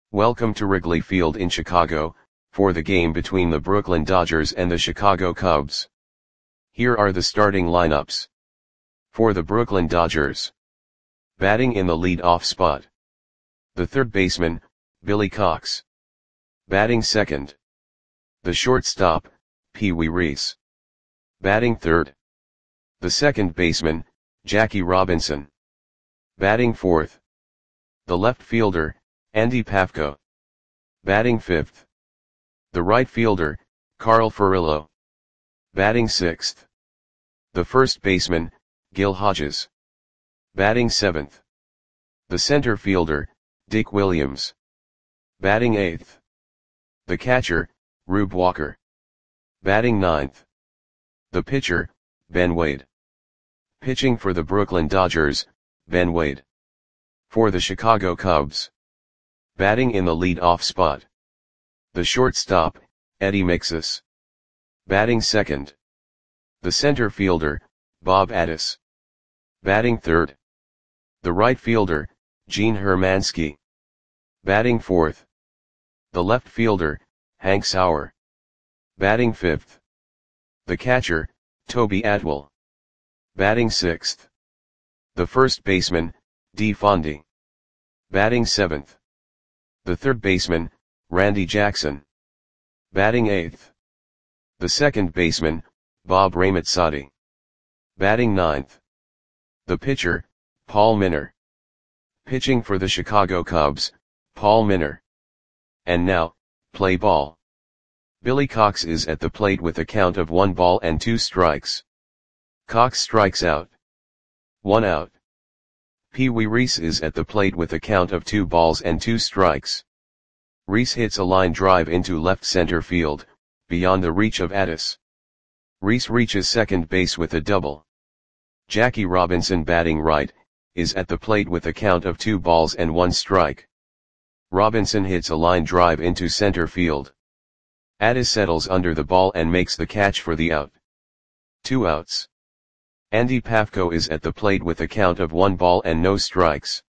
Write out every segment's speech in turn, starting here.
Welcome to Wrigley Field in Chicago, for the game between the Brooklyn Dodgers and the Chicago Cubs. Here are the starting lineups. For the Brooklyn Dodgers. Batting in the lead-off spot. The third baseman, Billy Cox. Batting second. The shortstop, Pee Wee Reese. Batting third. The second baseman, Jackie Robinson. Batting fourth. The left fielder, Andy Pafko. Batting fifth. The right fielder, Carl Furillo. Batting sixth. The first baseman, Gil Hodges. Batting seventh. The center fielder, Dick Williams. Batting eighth. The catcher, Rube Walker. Batting ninth. The pitcher, Ben Wade. Pitching for the Brooklyn Dodgers, Ben Wade. For the Chicago Cubs. Batting in the lead-off spot. The shortstop, Eddie Mixus. Batting second. The center fielder, Bob Addis. Batting third. The right fielder, Gene Hermansky. Batting fourth. The left fielder, Hank Sauer. Batting fifth. The catcher, Toby Atwell. Batting sixth. The first baseman, Dee Fondy. Batting seventh. The third baseman, Randy Jackson. Batting eighth. The second baseman, Bob Ramazzati. Batting ninth. The pitcher, Paul Minner. Pitching for the Chicago Cubs, Paul Minner. And now, play ball. Billy Cox is at the plate with a count of 1 ball and 2 strikes. Cox strikes out. 1 out. Pee Wee Reese is at the plate with a count of 2 balls and 2 strikes. Reese hits a line drive into left center field, beyond the reach of Addis. Reese reaches second base with a double. Jackie Robinson, batting right, is at the plate with a count of 2 balls and 1 strike. Robinson hits a line drive into center field. Addis settles under the ball and makes the catch for the out. 2 outs. Andy Pafko is at the plate with a count of 1 ball and no strikes.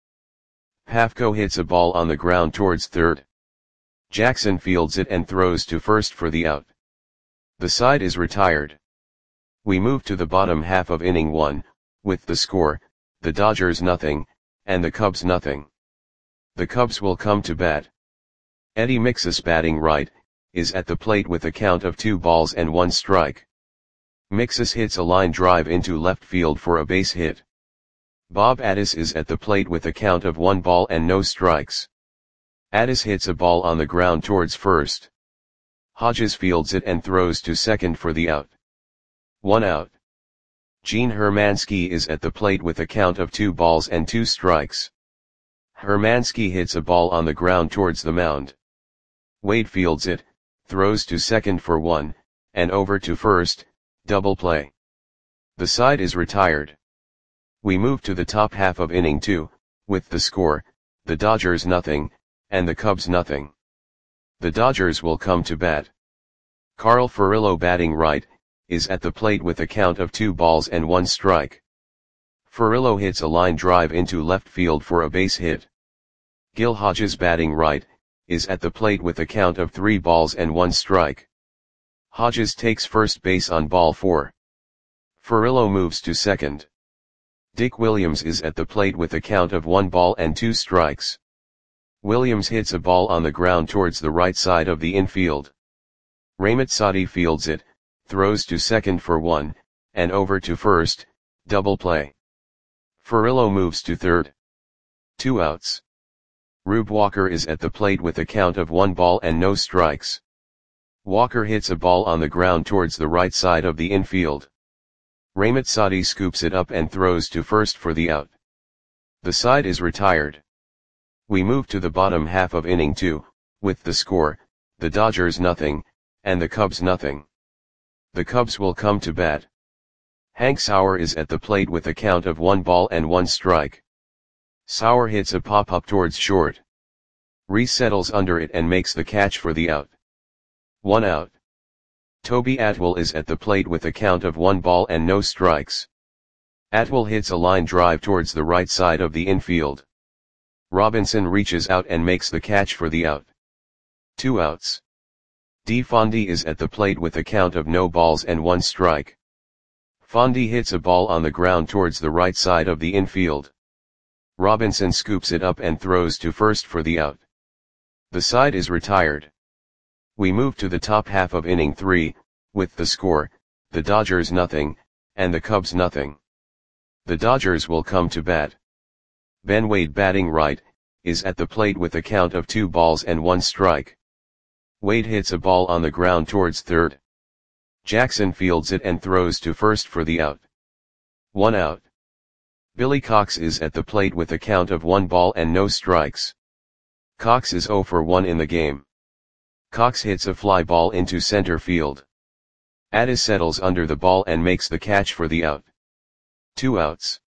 Pafko hits a ball on the ground towards third. Jackson fields it and throws to first for the out. The side is retired. We move to the bottom half of inning 1, with the score, the Dodgers nothing, and the Cubs nothing. The Cubs will come to bat. Eddie Mixus, batting right, is at the plate with a count of 2 balls and 1 strike. Mixus hits a line drive into left field for a base hit. Bob Addis is at the plate with a count of 1 ball and no strikes. Addis hits a ball on the ground towards first. Hodges fields it and throws to second for the out. 1 out. Gene Hermansky is at the plate with a count of 2 balls and 2 strikes. Hermansky hits a ball on the ground towards the mound. Wade fields it, throws to second for 1, and over to first, double play. The side is retired. We move to the top half of inning 2, with the score, the Dodgers nothing, and the Cubs nothing. The Dodgers will come to bat. Carl Furillo, batting right, is at the plate with a count of 2 balls and 1 strike. Furillo hits a line drive into left field for a base hit. Gil Hodges, batting right, is at the plate with a count of 3 balls and 1 strike. Hodges takes first base on ball 4. Furillo moves to second. Dick Williams is at the plate with a count of 1 ball and 2 strikes. Williams hits a ball on the ground towards the right side of the infield. Ramazzati fields it, throws to second for 1, and over to first, double play. Furillo moves to third. 2 outs. Rube Walker is at the plate with a count of 1 ball and no strikes. Walker hits a ball on the ground towards the right side of the infield. Ramazzati scoops it up and throws to first for the out. The side is retired. We move to the bottom half of inning 2, with the score, the Dodgers nothing, and the Cubs nothing. The Cubs will come to bat. Hank Sauer is at the plate with a count of 1 ball and 1 strike. Sauer hits a pop-up towards short. Reese settles under it and makes the catch for the out. 1 out. Toby Atwell is at the plate with a count of 1 ball and no strikes. Atwell hits a line drive towards the right side of the infield. Robinson reaches out and makes the catch for the out. 2 outs. D. Fondy is at the plate with a count of no balls and 1 strike. Fondy hits a ball on the ground towards the right side of the infield. Robinson scoops it up and throws to first for the out. The side is retired. We move to the top half of inning 3, with the score, the Dodgers nothing, and the Cubs nothing. The Dodgers will come to bat. Ben Wade, batting right, is at the plate with a count of 2 balls and 1 strike. Wade hits a ball on the ground towards third. Jackson fields it and throws to first for the out. 1 out. Billy Cox is at the plate with a count of 1 ball and no strikes. Cox is 0 for 1 in the game. Cox hits a fly ball into center field. Addis settles under the ball and makes the catch for the out. 2 outs.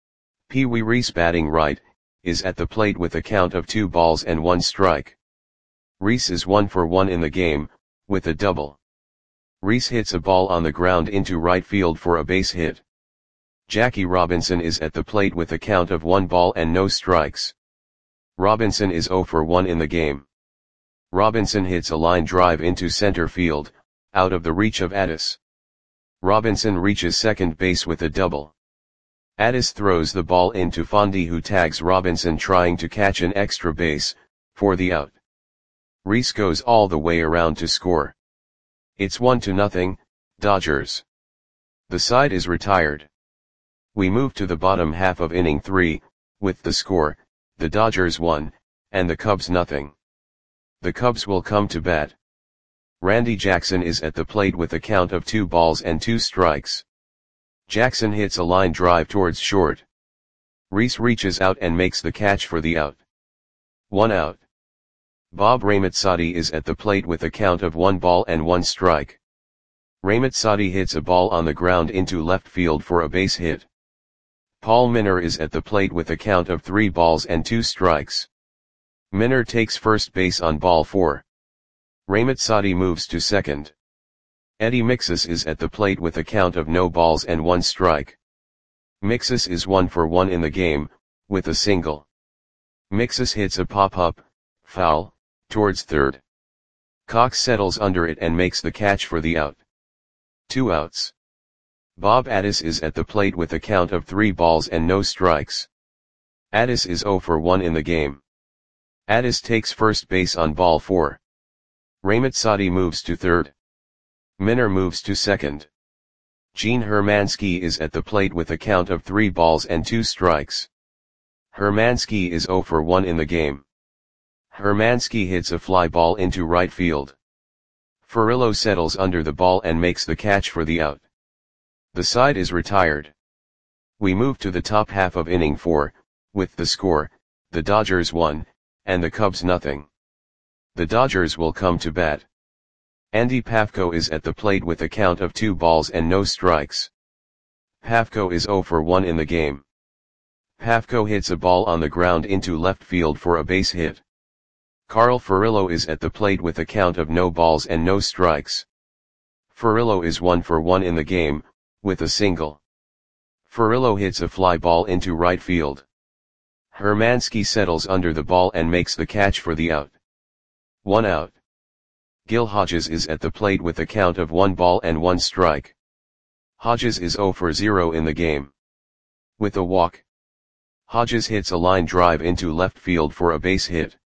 Pee Wee Reese, batting right, is at the plate with a count of 2 balls and 1 strike. Reese is 1 for 1 in the game, with a double. Reese hits a ball on the ground into right field for a base hit. Jackie Robinson is at the plate with a count of 1 ball and no strikes. Robinson is 0 for 1 in the game. Robinson hits a line drive into center field, out of the reach of Addis. Robinson reaches second base with a double. Addis throws the ball into Fondy, who tags Robinson trying to catch an extra base, for the out. Reese goes all the way around to score. It's 1-0, Dodgers. The side is retired. We move to the bottom half of inning 3, with the score, the Dodgers 1, and the Cubs nothing. The Cubs will come to bat. Randy Jackson is at the plate with a count of 2 balls and 2 strikes. Jackson hits a line drive towards short. Reese reaches out and makes the catch for the out. 1 out. Bob Ramazzati is at the plate with a count of 1 ball and 1 strike. Ramazzati hits a ball on the ground into left field for a base hit. Paul Minner is at the plate with a count of 3 balls and 2 strikes. Minner takes first base on ball 4. Ramazzati moves to second. Eddie Mixus is at the plate with a count of no balls and 1 strike. Mixus is 1 for 1 in the game, with a single. Mixus hits a pop-up, foul, towards third. Cox settles under it and makes the catch for the out. 2 outs. Bob Addis is at the plate with a count of 3 balls and no strikes. Addis is 0 for 1 in the game. Addis takes first base on ball 4. Ramazzati moves to third. Minner moves to second. Gene Hermansky is at the plate with a count of 3 balls and 2 strikes. Hermansky is 0 for 1 in the game. Hermansky hits a fly ball into right field. Furillo settles under the ball and makes the catch for the out. The side is retired. We move to the top half of inning 4, with the score, the Dodgers 1, and the Cubs nothing. The Dodgers will come to bat. Andy Pafko is at the plate with a count of 2 balls and no strikes. Pafko is 0 for 1 in the game. Pafko hits a ball on the ground into left field for a base hit. Carl Furillo is at the plate with a count of no balls and no strikes. Furillo is 1 for 1 in the game, with a single. Furillo hits a fly ball into right field. Hermansky settles under the ball and makes the catch for the out. 1 out. Gil Hodges is at the plate with a count of 1 ball and 1 strike. Hodges is 0 for 0 in the game. With a walk. Hodges hits a line drive into left field for a base hit.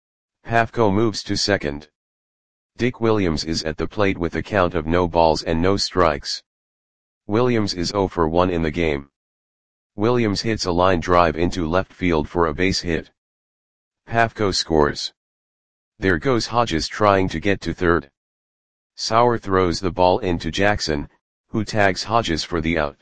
Pafko moves to second. Dick Williams is at the plate with a count of no balls and no strikes. Williams is 0 for 1 in the game. Williams hits a line drive into left field for a base hit. Pafko scores. There goes Hodges trying to get to third. Sauer throws the ball into Jackson, who tags Hodges for the out.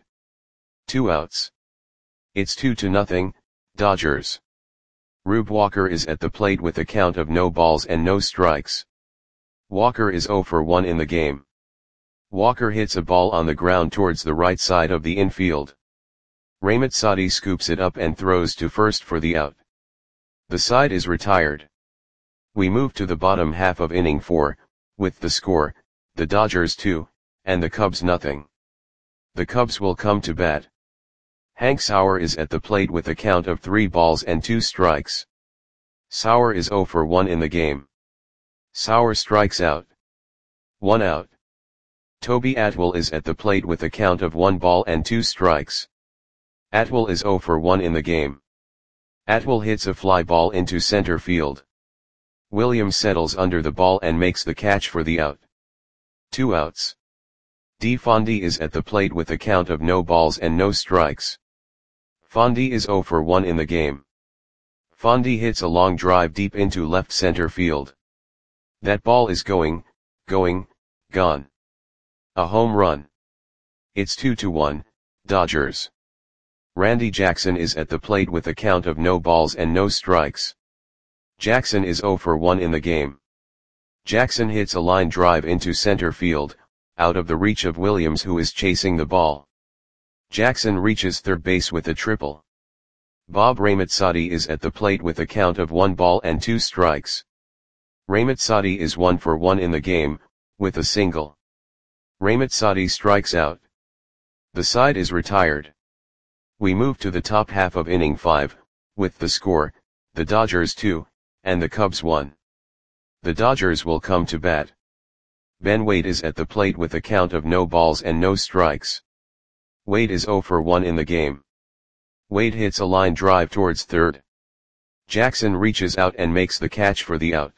2 outs. It's 2-0, Dodgers. Rube Walker is at the plate with a count of no balls and no strikes. Walker is 0 for 1 in the game. Walker hits a ball on the ground towards the right side of the infield. Ramazzati scoops it up and throws to first for the out. The side is retired. We move to the bottom half of inning 4, with the score, the Dodgers 2, and the Cubs nothing. The Cubs will come to bat. Hank Sauer is at the plate with a count of 3 balls and 2 strikes. Sauer is 0 for 1 in the game. Sauer strikes out. 1 out. Toby Atwell is at the plate with a count of 1 ball and 2 strikes. Atwell is 0 for 1 in the game. Atwell hits a fly ball into center field. Williams settles under the ball and makes the catch for the out. 2 outs. DeFondy is at the plate with a count of no balls and no strikes. Fondy is 0 for 1 in the game. Fondy hits a long drive deep into left center field. That ball is going, gone. A home run. It's 2-1, Dodgers. Randy Jackson is at the plate with a count of no balls and no strikes. Jackson is 0 for 1 in the game. Jackson hits a line drive into center field, out of the reach of Williams who is chasing the ball. Jackson reaches third base with a triple. Bob Ramazzotti is at the plate with a count of 1 ball and 2 strikes. Ramazzotti is 1 for 1 in the game, with a single. Ramazzotti strikes out. The side is retired. We move to the top half of inning 5, with the score, the Dodgers 2, and the Cubs 1. The Dodgers will come to bat. Ben Wade is at the plate with a count of no balls and no strikes. Wade is 0 for 1 in the game. Wade hits a line drive towards third. Jackson reaches out and makes the catch for the out.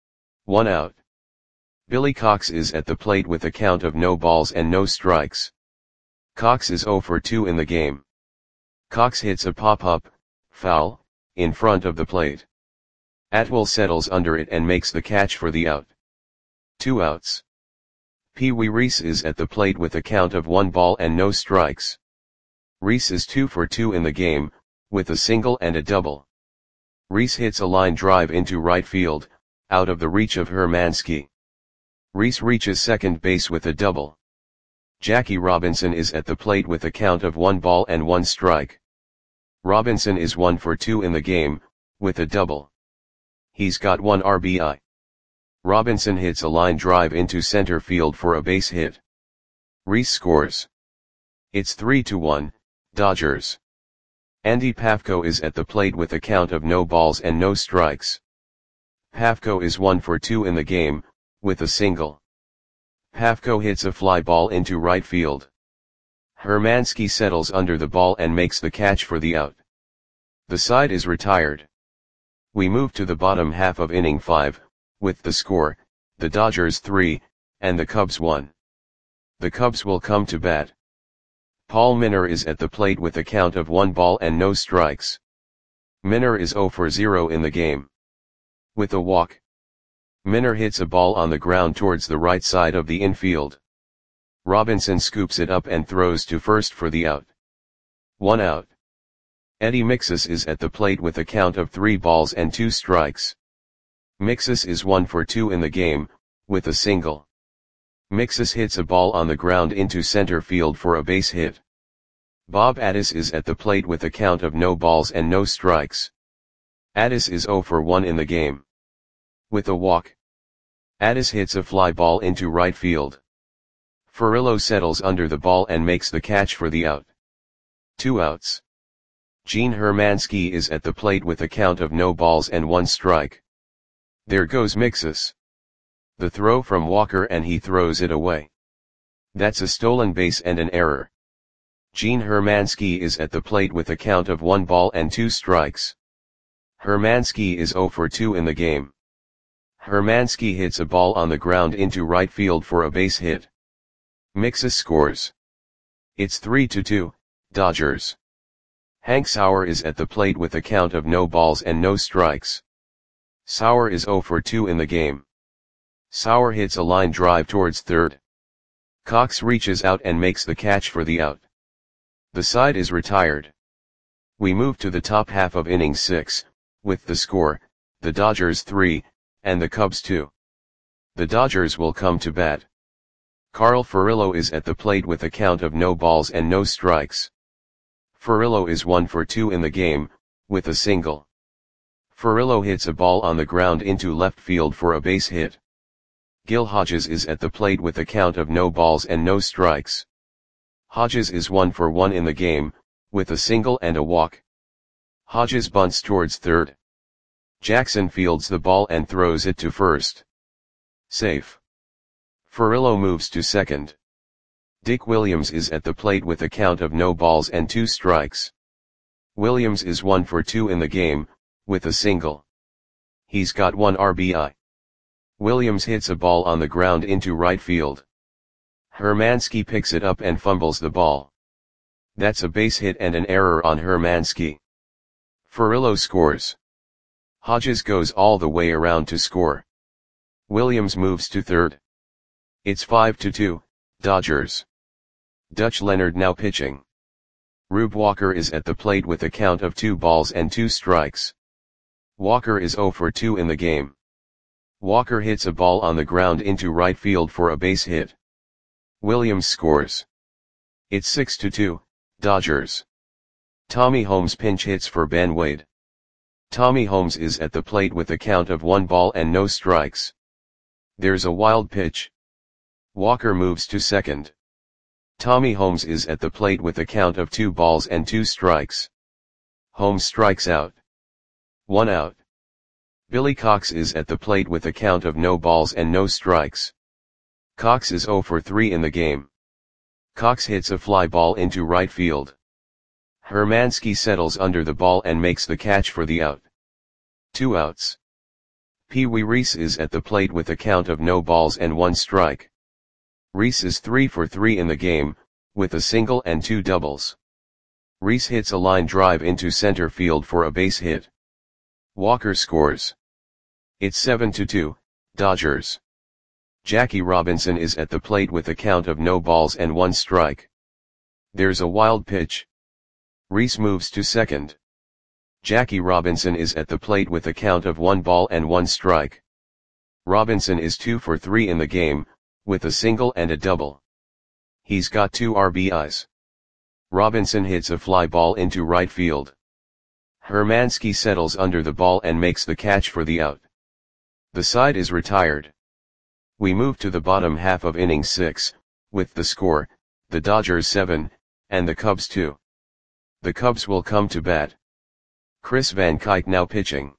1 out. Billy Cox is at the plate with a count of no balls and no strikes. Cox is 0 for 2 in the game. Cox hits a pop-up, foul, in front of the plate. Atwell settles under it and makes the catch for the out. 2 outs. Pee Wee Reese is at the plate with a count of 1 ball and no strikes. Reese is 2 for 2 in the game, with a single and a double. Reese hits a line drive into right field, out of the reach of Hermansky. Reese reaches second base with a double. Jackie Robinson is at the plate with a count of 1 ball and 1 strike. Robinson is 1 for 2 in the game, with a double. He's got 1 RBI. Robinson hits a line drive into center field for a base hit. Reese scores. It's 3-1, Dodgers. Andy Pafko is at the plate with a count of no balls and no strikes. Pafko is 1 for 2 in the game, with a single. Pafko hits a fly ball into right field. Hermansky settles under the ball and makes the catch for the out. The side is retired. We move to the bottom half of inning 5, with the score, the Dodgers 3, and the Cubs 1. The Cubs will come to bat. Paul Minner is at the plate with a count of 1 ball and no strikes. Minner is 0 for 0 in the game. With a walk. Minner hits a ball on the ground towards the right side of the infield. Robinson scoops it up and throws to first for the out. 1 out. Eddie Mixus is at the plate with a count of 3 balls and 2 strikes. Mixus is 1 for 2 in the game, with a single. Mixus hits a ball on the ground into center field for a base hit. Bob Addis is at the plate with a count of no balls and no strikes. Addis is 0 for 1 in the game. With a walk. Addis hits a fly ball into right field. Furillo settles under the ball and makes the catch for the out. 2 outs. Gene Hermansky is at the plate with a count of no balls and 1 strike. There goes Mixus. The throw from Walker and he throws it away. That's a stolen base and an error. Gene Hermansky is at the plate with a count of 1 ball and 2 strikes. Hermansky is 0 for 2 in the game. Hermansky hits a ball on the ground into right field for a base hit. Mixus scores. It's 3-2, Dodgers. Hank Sauer is at the plate with a count of no balls and no strikes. Sauer is 0 for 2 in the game. Sauer hits a line drive towards third. Cox reaches out and makes the catch for the out. The side is retired. We move to the top half of inning 6, with the score, the Dodgers 3, and the Cubs 2. The Dodgers will come to bat. Carl Furillo is at the plate with a count of no balls and no strikes. Furillo is 1 for 2 in the game, with a single. Furillo hits a ball on the ground into left field for a base hit. Gil Hodges is at the plate with a count of no balls and no strikes. Hodges is 1 for 1 in the game, with a single and a walk. Hodges bunts towards third. Jackson fields the ball and throws it to first. Safe. Furillo moves to second. Dick Williams is at the plate with a count of no balls and 2 strikes. Williams is 1 for 2 in the game, with a single. He's got 1 RBI. Williams hits a ball on the ground into right field. Hermansky picks it up and fumbles the ball. That's a base hit and an error on Hermansky. Furillo scores. Hodges goes all the way around to score. Williams moves to third. It's 5-2, Dodgers. Dutch Leonard now pitching. Rube Walker is at the plate with a count of 2 balls and 2 strikes. Walker is 0 for 2 in the game. Walker hits a ball on the ground into right field for a base hit. Williams scores. It's 6-2, Dodgers. Tommy Holmes pinch hits for Ben Wade. Tommy Holmes is at the plate with a count of 1 ball and no strikes. There's a wild pitch. Walker moves to second. Tommy Holmes is at the plate with a count of 2 balls and 2 strikes. Holmes strikes out. 1 out. Billy Cox is at the plate with a count of no balls and no strikes. Cox is 0 for 3 in the game. Cox hits a fly ball into right field. Hermansky settles under the ball and makes the catch for the out. 2 outs. Pee Wee Reese is at the plate with a count of no balls and 1 strike. Reese is 3 for 3 in the game, with a single and 2 doubles. Reese hits a line drive into center field for a base hit. Walker scores. It's 7-2, Dodgers. Jackie Robinson is at the plate with a count of no balls and 1 strike. There's a wild pitch. Reese moves to second. Jackie Robinson is at the plate with a count of 1 ball and 1 strike. Robinson is 2 for 3 in the game, with a single and a double. He's got 2 RBIs. Robinson hits a fly ball into right field. Hermansky settles under the ball and makes the catch for the out. The side is retired. We move to the bottom half of inning 6, with the score, the Dodgers 7, and the Cubs 2. The Cubs will come to bat. Chris Van Kuyt now pitching.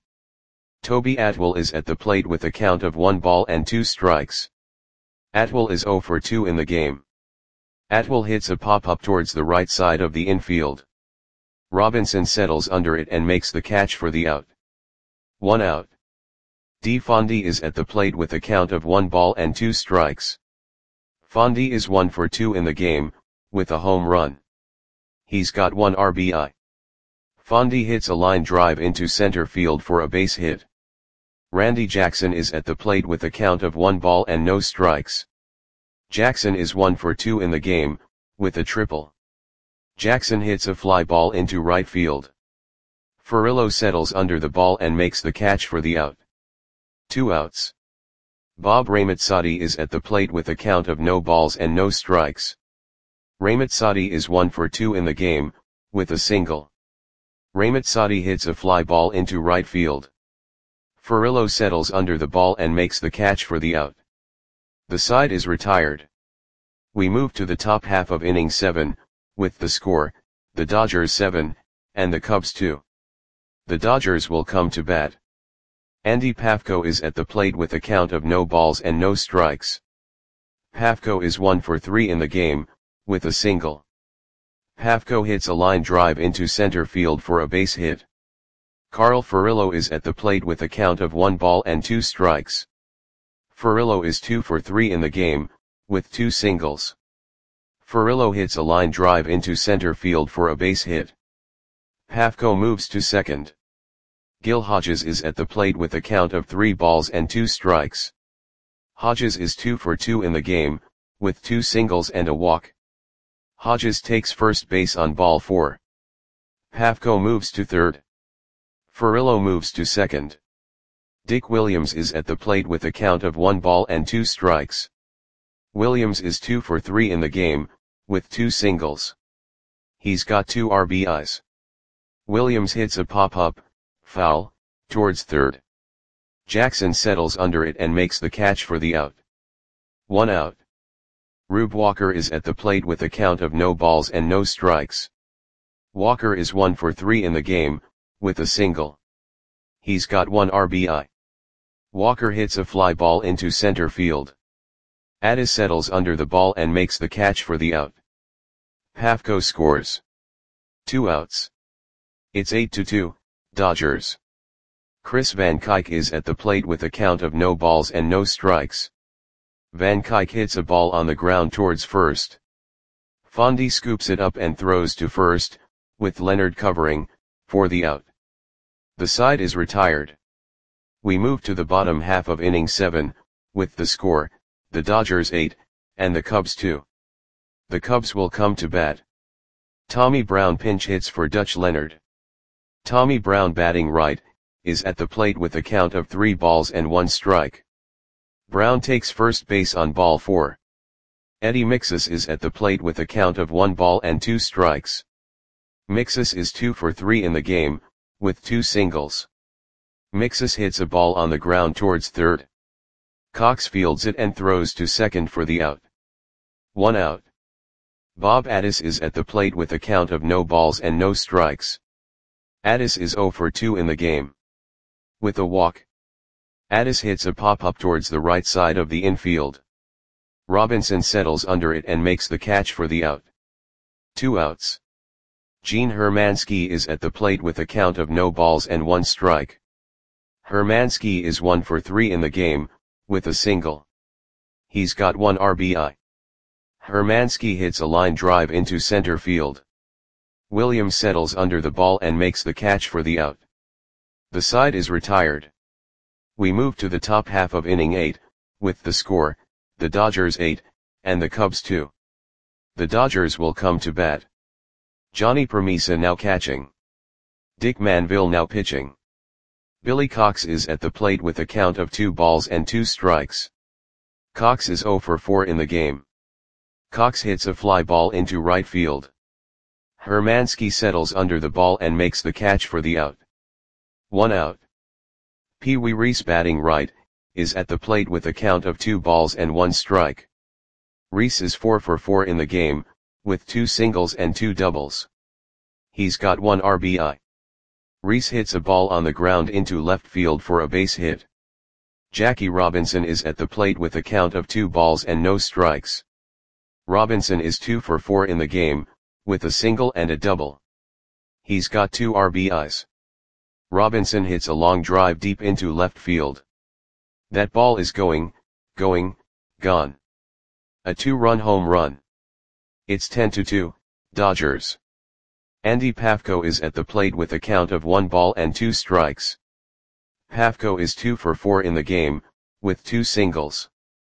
Toby Atwell is at the plate with a count of 1 ball and 2 strikes. Atwell is 0 for 2 in the game. Atwell hits a pop-up towards the right side of the infield. Robinson settles under it and makes the catch for the out. 1 out. D. Fondy is at the plate with a count of 1 ball and 2 strikes. Fondy is 1 for 2 in the game, with a home run. He's got 1 RBI. Fondy hits a line drive into center field for a base hit. Randy Jackson is at the plate with a count of 1 ball and no strikes. Jackson is 1 for 2 in the game, with a triple. Jackson hits a fly ball into right field. Furillo settles under the ball and makes the catch for the out. 2 outs. Bob Ramazzati is at the plate with a count of no balls and no strikes. Ramazzati is 1 for 2 in the game, with a single. Ramazzati hits a fly ball into right field. Furillo settles under the ball and makes the catch for the out. The side is retired. We move to the top half of inning 7, with the score, the Dodgers 7, and the Cubs 2. The Dodgers will come to bat. Andy Pafko is at the plate with a count of no balls and no strikes. Pafko is 1 for 3 in the game, with a single. Pafko hits a line drive into center field for a base hit. Carl Furillo is at the plate with a count of 1 ball and 2 strikes. Furillo is 2 for 3 in the game, with 2 singles. Furillo hits a line drive into center field for a base hit. Pafko moves to second. Gil Hodges is at the plate with a count of 3 balls and 2 strikes. Hodges is 2 for 2 in the game, with 2 singles and a walk. Hodges takes first base on ball 4. Pafko moves to third. Furillo moves to second. Dick Williams is at the plate with a count of 1 ball and 2 strikes. Williams is 2 for 3 in the game, with 2 singles. He's got 2 RBIs. Williams hits a pop-up, foul, towards third. Jackson settles under it and makes the catch for the out. 1 out. Rube Walker is at the plate with a count of no balls and no strikes. Walker is 1 for 3 in the game, with a single. He's got 1 RBI. Walker hits a fly ball into center field. Addis settles under the ball and makes the catch for the out. Pafko scores. 2 outs. It's 8-2, Dodgers. Chris Van Kuyk is at the plate with a count of no balls and no strikes. Van Kuyk hits a ball on the ground towards first. Fondy scoops it up and throws to first, with Leonard covering, for the out. The side is retired. We move to the bottom half of inning 7, with the score, the Dodgers 8, and the Cubs 2. The Cubs will come to bat. Tommy Brown pinch hits for Dutch Leonard. Tommy Brown, batting right, is at the plate with a count of 3 balls and 1 strike. Brown takes first base on ball 4. Eddie Mixas is at the plate with a count of 1 ball and 2 strikes. Mixas is 2 for 3 in the game, with 2 singles. Mixas hits a ball on the ground towards third. Cox fields it and throws to second for the out. 1 out. Bob Addis is at the plate with a count of no balls and no strikes. Addis is 0 for 2 in the game. With a walk, Addis hits a pop-up towards the right side of the infield. Robinson settles under it and makes the catch for the out. 2 outs. Gene Hermansky is at the plate with a count of no balls and 1 strike. Hermansky is 1 for 3 in the game, with a single. He's got 1 RBI. Hermansky hits a line drive into center field. Williams settles under the ball and makes the catch for the out. The side is retired. We move to the top half of inning 8, with the score, the Dodgers 8, and the Cubs 2. The Dodgers will come to bat. Johnny Permisa now catching. Dick Manville now pitching. Billy Cox is at the plate with a count of 2 balls and 2 strikes. Cox is 0 for 4 in the game. Cox hits a fly ball into right field. Hermansky settles under the ball and makes the catch for the out. 1 out. Pee Wee Reese, batting right, is at the plate with a count of 2 balls and 1 strike. Reese is 4 for 4 in the game, with 2 singles and 2 doubles. He's got 1 RBI. Reese hits a ball on the ground into left field for a base hit. Jackie Robinson is at the plate with a count of 2 balls and no strikes. Robinson is 2 for 4 in the game, with a single and a double. He's got 2 RBIs. Robinson hits a long drive deep into left field. That ball is going, gone. A 2-run home run. It's 10-2, Dodgers. Andy Pafko is at the plate with a count of 1 ball and 2 strikes. Pafko is 2 for 4 in the game, with 2 singles.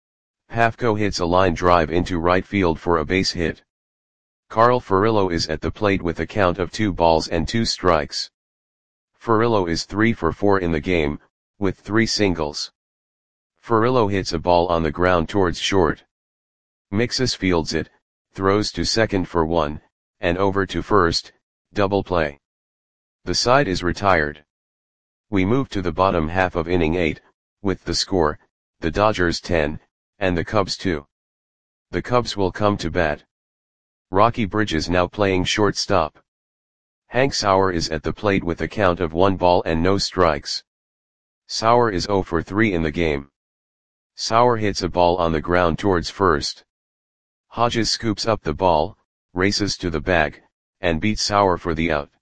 Pafko hits a line drive into right field for a base hit. Carl Furillo is at the plate with a count of 2 balls and 2 strikes. Furillo is 3 for 4 in the game, with 3 singles. Furillo hits a ball on the ground towards short. Mixas fields it, throws to second for 1, and over to first, double play. The side is retired. We move to the bottom half of inning 8, with the score, the Dodgers 10, and the Cubs 2. The Cubs will come to bat. Rocky Bridges now playing shortstop. Hank Sauer is at the plate with a count of 1 ball and no strikes. Sauer is 0 for 3 in the game. Sauer hits a ball on the ground towards first. Hodges scoops up the ball, races to the bag, and beats Sauer for the out.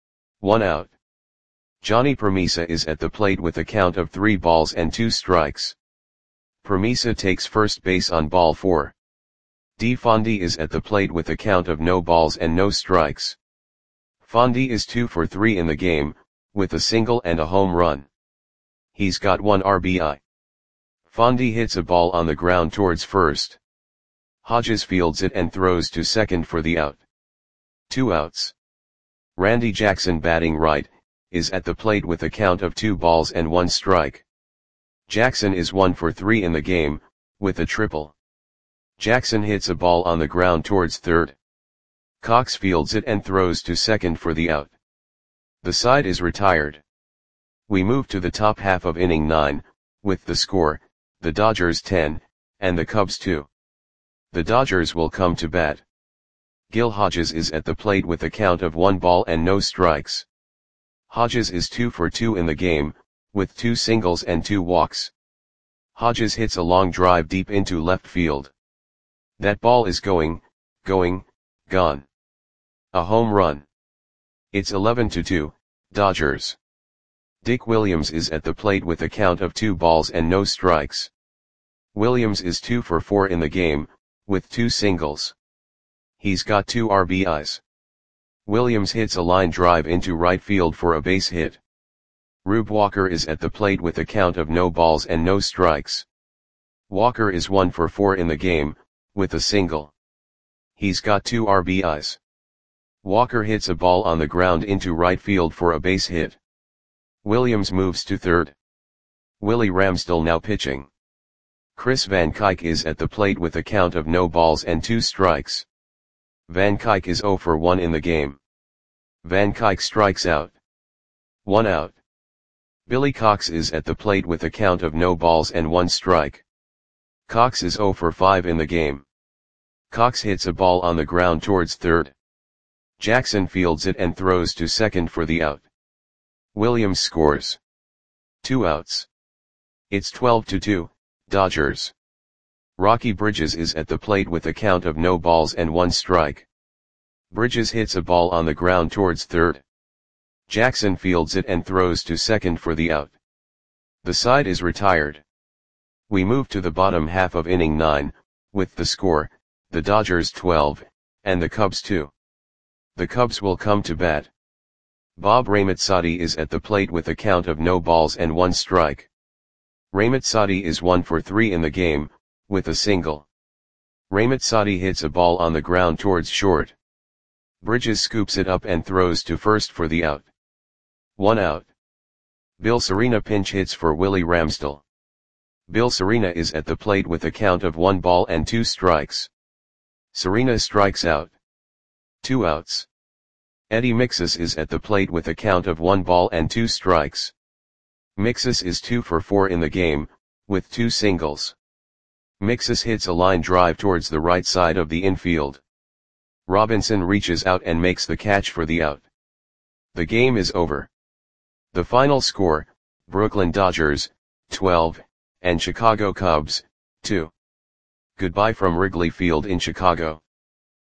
1 out. Johnny Permisa is at the plate with a count of 3 balls and 2 strikes. Permisa takes first base on ball 4. D. Fondy is at the plate with a count of no balls and no strikes. Fondy is 2 for 3 in the game, with a single and a home run. He's got 1 RBI. Fondy hits a ball on the ground towards first. Hodges fields it and throws to second for the out. 2 outs. Randy Jackson, batting right, is at the plate with a count of 2 balls and 1 strike. Jackson is 1 for 3 in the game, with a triple. Jackson hits a ball on the ground towards third. Cox fields it and throws to second for the out. The side is retired. We move to the top half of inning 9, with the score, the Dodgers 10, and the Cubs 2. The Dodgers will come to bat. Gil Hodges is at the plate with a count of 1 ball and no strikes. Hodges is 2 for 2 in the game, with 2 singles and 2 walks. Hodges hits a long drive deep into left field. That ball is gone. A home run. It's 11-2, Dodgers. Dick Williams is at the plate with a count of 2 balls and no strikes. Williams is 2 for 4 in the game, with 2 singles. He's got 2 RBIs. Williams hits a line drive into right field for a base hit. Rube Walker is at the plate with a count of no balls and no strikes. Walker is 1 for 4 in the game, with a single. He's got 2 RBIs. Walker hits a ball on the ground into right field for a base hit. Williams moves to third. Willie Ramsdell now pitching. Chris Van Kuyk is at the plate with a count of no balls and 2 strikes. Van Kuyk is 0 for 1 in the game. Van Kuyk strikes out. 1 out. Billy Cox is at the plate with a count of no balls and 1 strike. Cox is 0 for 5 in the game. Cox hits a ball on the ground towards third. Jackson fields it and throws to second for the out. Williams scores. 2 outs. It's 12-2, Dodgers. Rocky Bridges is at the plate with a count of no balls and 1 strike. Bridges hits a ball on the ground towards third. Jackson fields it and throws to second for the out. The side is retired. We move to the bottom half of inning 9, with the score, the Dodgers 12, and the Cubs 2. The Cubs will come to bat. Bob Ramazzati is at the plate with a count of no balls and 1 strike. Ramazzati is 1 for 3 in the game, with a single. Ramazzati hits a ball on the ground towards short. Bridges scoops it up and throws to first for the out. 1 out. Bill Serena pinch hits for Willie Ramsdell. Bill Serena is at the plate with a count of 1 ball and 2 strikes. Serena strikes out. 2 outs. Eddie Mixas is at the plate with a count of 1 ball and 2 strikes. Mixas is 2 for 4 in the game, with 2 singles. Mixas hits a line drive towards the right side of the infield. Robinson reaches out and makes the catch for the out. The game is over. The final score, Brooklyn Dodgers, 12, and Chicago Cubs, 2. Goodbye from Wrigley Field in Chicago.